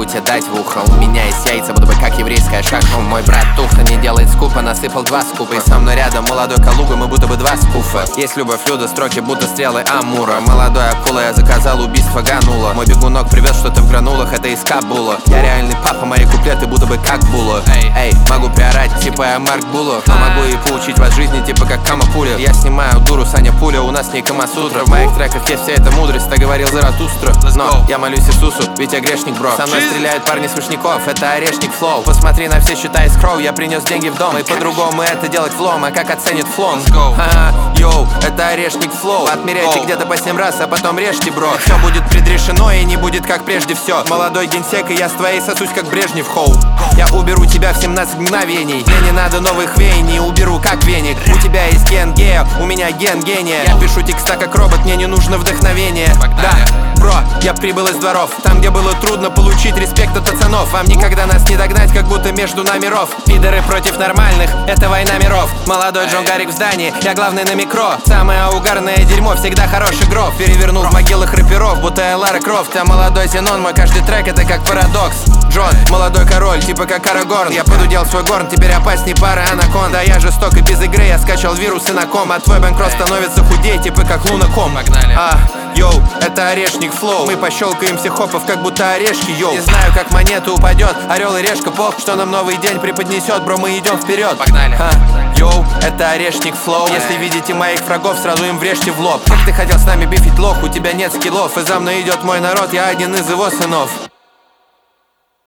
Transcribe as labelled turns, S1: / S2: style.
S1: тебе дать в ухо. У меня есть яйца, будто бы как еврейская шахма. Мой брат тухо не делает скупа, насыпал 2 скупа. И со мной рядом молодой Калуга, мы будто бы 2 скуфа. Есть любовь, люда, строки, будто стрелы Амура. Молодой акула, я заказал убийство Ганула. Мой бегунок привез что-то в гранулах, это из Кабула. Я реальный папа, мои куплеты будто бы как Була. Эй, могу приорать, типа я Марк Було. Но могу и поучить вас жизни, типа как Камапуля. Я снимаю дуру, Саня Пуля, у нас не Камасутра. В моих треках есть вся эта мудрость, так говорил Заратустра. Но я молюсь Иисусу, ведь я грешник, бро. Со мной стреляют парни с Вишняков, это орешник флоу. Посмотри на все счета из кроу, я принес деньги в дом. И по-другому это делать влом, а как оценит флон? Йоу, это орешник флоу. Отмеряйте где-то по 7 раз, а потом режьте, бро. Все будет предрешено и не будет как прежде все. Молодой генсек, и я с твоей сосусь как Брежнев, хоу. Я уберу тебя в 17 мгновений. Мне не надо новых веяний, уберу как веник. У тебя есть ген гея, у меня ген гения. Я пишу текста как робот, мне не нужно вдохновение. Да, бро, я прибыл из дворов, там, где было трудно получить респект от пацанов. Вам никогда нас не догнать, как будто между нами ров. Пидоры против нормальных, это война миров. Молодой Джон Гарик в здании, я главный на микро. Самое угарное дерьмо, всегда хороший гроб. Перевернул в могилах рэперов, будто я Лара Крофт. А молодой Зенон, мой каждый трек это как парадокс. Джон, молодой король, типа как Арагорн. Я подудел свой горн, теперь опасней пары анаконда. Я жесток и без игры, я скачал вирусы на ком. А твой банкрот становится худей, типа как Лунаком. Погнали. Йоу, это орешник флоу. Мы пощелкаем всех хопов, как будто орешки, йоу. Не знаю, как монета упадет, орел и решка пop. Что нам новый день преподнесет, бро, мы идем вперед. Погнали. Йоу, это орешник флоу. Если видите моих врагов, сразу им врежьте в лоб. Как ты хотел с нами бифить лох, у тебя нет скиллов. И за мной идет мой народ, я один из его сынов.